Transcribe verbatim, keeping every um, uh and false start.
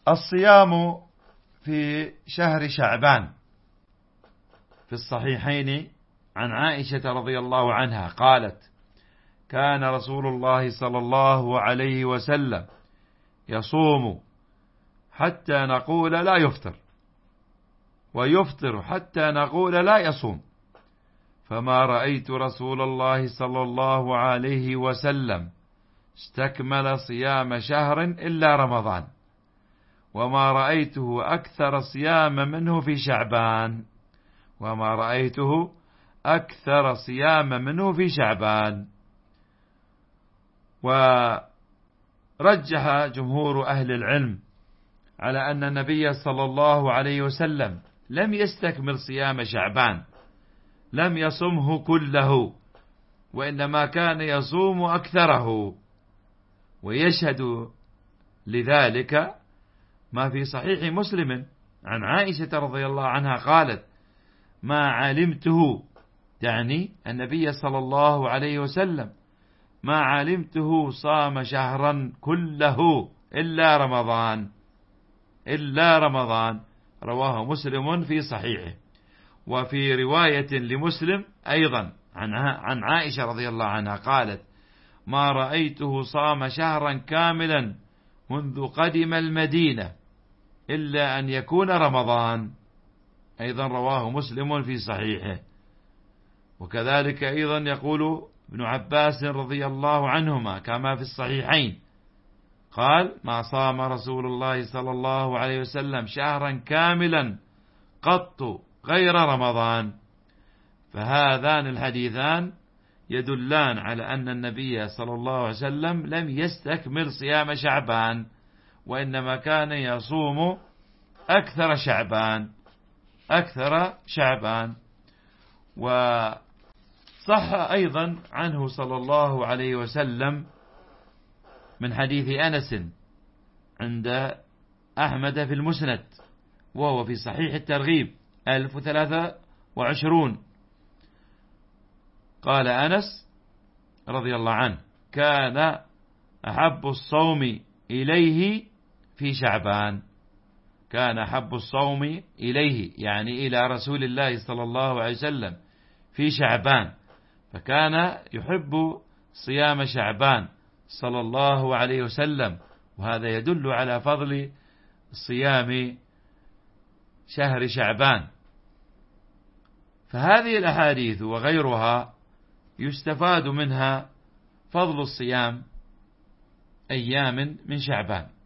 الصيام في شهر شعبان في الصحيحين عن عائشة رضي الله عنها قالت: كان رسول الله صلى الله عليه وسلم يصوم حتى نقول لا يفطر، ويفطر حتى نقول لا يصوم، فما رأيت رسول الله صلى الله عليه وسلم استكمل صيام شهر إلا رمضان، وما رأيته أكثر صيام منه في شعبان وما رأيته أكثر صيام منه في شعبان. ورجح جمهور أهل العلم على أن النبي صلى الله عليه وسلم لم يستكمل صيام شعبان، لم يصمه كله، وإنما كان يصوم أكثره. ويشهد لذلك ما في صحيح مسلم عن عائشة رضي الله عنها قالت: ما علمته، يعني النبي صلى الله عليه وسلم، ما علمته صام شهرا كله إلا رمضان إلا رمضان رواه مسلم في صحيحه. وفي رواية لمسلم أيضا عن عائشة رضي الله عنها قالت: ما رأيته صام شهرا كاملا منذ قدم المدينة إلا أن يكون رمضان، أيضا رواه مسلم في صحيحه. وكذلك أيضا يقول ابن عباس رضي الله عنهما كما في الصحيحين قال: ما صام رسول الله صلى الله عليه وسلم شهرا كاملا قط غير رمضان. فهذان الحديثان يدلان على أن النبي صلى الله عليه وسلم لم يستكمل صيام شعبان، وإنما كان يصوم أكثر شعبان أكثر شعبان. وصح أيضا عنه صلى الله عليه وسلم من حديث أنس عند أحمد في المسند، وهو في صحيح الترغيب ألف وثلاثة وعشرون، قال أنس رضي الله عنه: كان أحب الصوم إليه في شعبان كان أحب الصوم إليه يعني إلى رسول الله صلى الله عليه وسلم في شعبان، فكان يحب صيام شعبان صلى الله عليه وسلم. وهذا يدل على فضل صيام شهر شعبان. فهذه الأحاديث وغيرها يستفاد منها فضل الصيام أيام من شعبان.